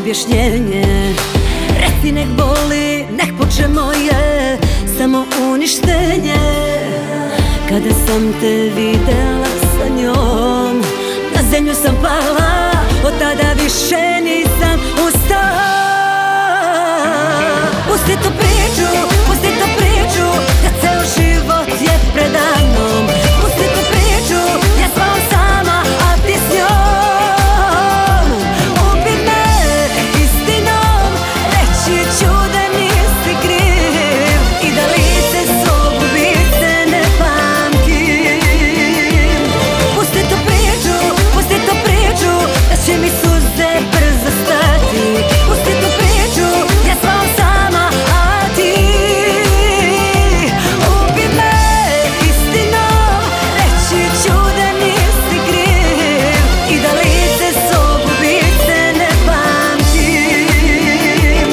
objašnjenje. Reci nek boli, nek počne moje samo uništenje. Kada sam te videla sa njom, na zemlju sam pala, od tada više nisam ustala. Pusti tu priču, da ceo život je predamnom. Pusti tu priču, ja spavam sama, a ti s njom. Ubi me istinom, reći ću da nisi kriv i da lice svog ubice ne pamtim. Pusti tu priču, da će mi suze brzo stati. Pusti tu priču, ja spavam sama, a ti ubi me istinom, reći ću da nisi kriv i da lice svog ubice ne pamtim.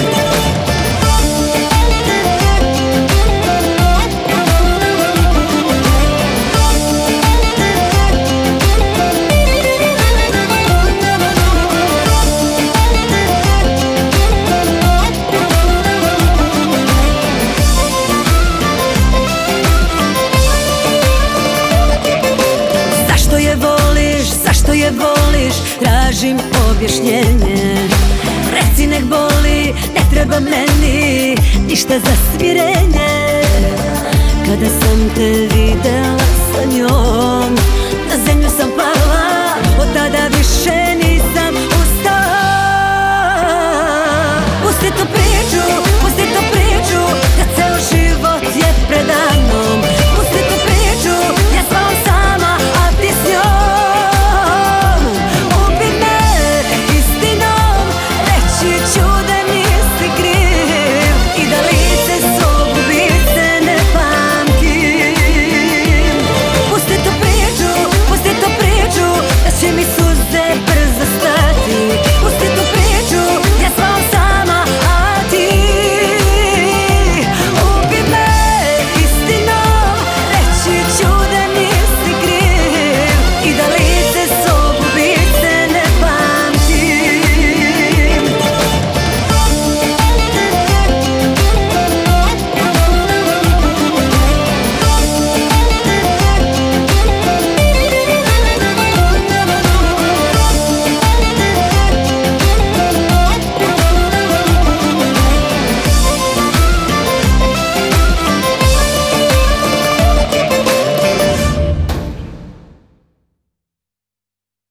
Zašto je voliš, tražim objašnjenje. Reci nek boli, ne treba meni ništa za smirenje. Kada sam te videla sa njom,